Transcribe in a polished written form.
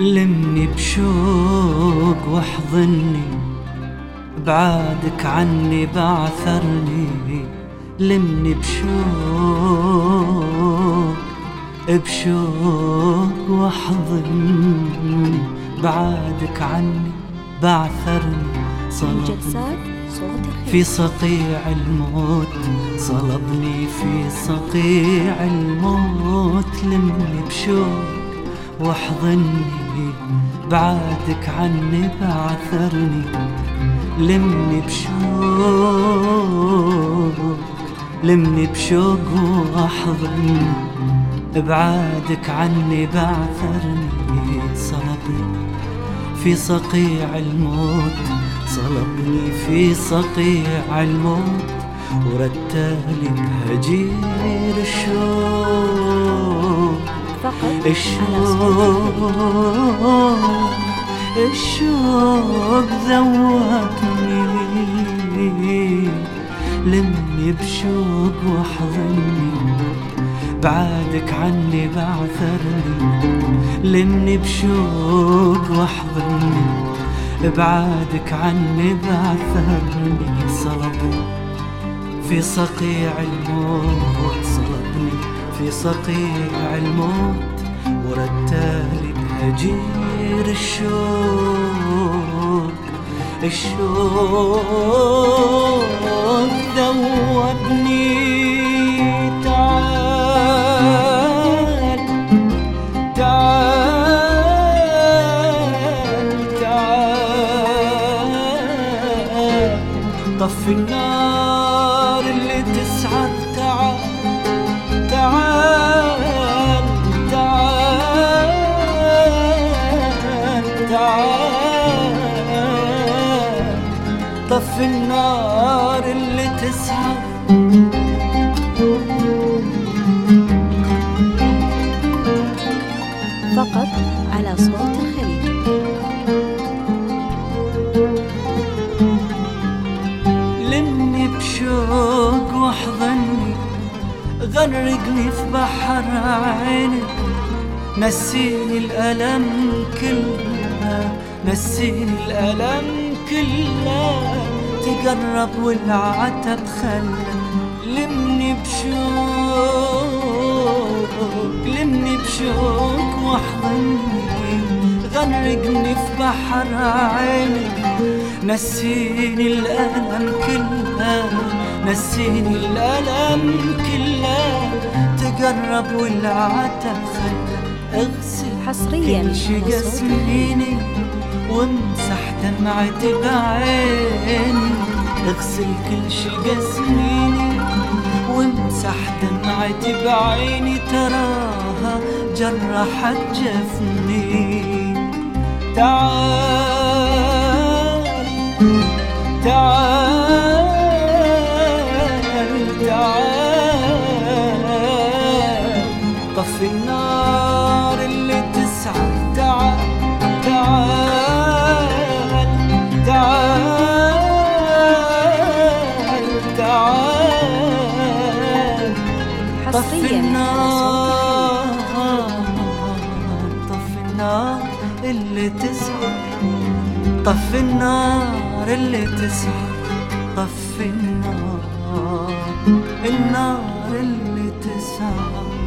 لمني بشوق واحضني، بعادك عني بعثرني. لمني بشوق واحضني، بعادك عني بعثرني. في صقيع الموت صلبني، في صقيع الموت. لمني بشوق واحضني، بعادك عني بعثرني. لمني بشوق واحضني، بعادك عني بعثرني. صلبني في صقيع الموت، صلبني في صقيع الموت، ورتالي بهجير الشوق. الشوق ذوبني. لمني بشوق واحضني، بعادك عني بعثرني. لمني بشوق واحضني، بعادك عني بعثرني. صلبني في صقيع الموت، صلبني في صقيع الموت، ورتالي بهجير الشوق. الشوق ذوبني. تعال تعال تعال، طفي النار اللي تسعد. تعال تعال تعال تعال، طفي النار اللي تسعد. فقط على صوت الخليج. لمني بشوق واحضني، غرقني في بحر عينك. نسيني الألم كله، نسيني الألم كله. تقرب والعتب خلى. لمني بشوق واحضني، غرقني في بحر عينك. نسيني الألم كله، نسيني الألم كله. تقرب والعتب خلى. اغسل حصريا كل شي قسميني، وامسح دمعتي بعيني. اغسل كل شي قسميني، وامسح دمعتي بعيني. تراها جرحت جفني. تعال تعال تعال، طفي النار اللي تسعد. تعال تعال تعال تعال، طفي النار، طفي النار اللي تسعد. طفي النار اللي تسعد، طفي النار، النار اللي تسعد.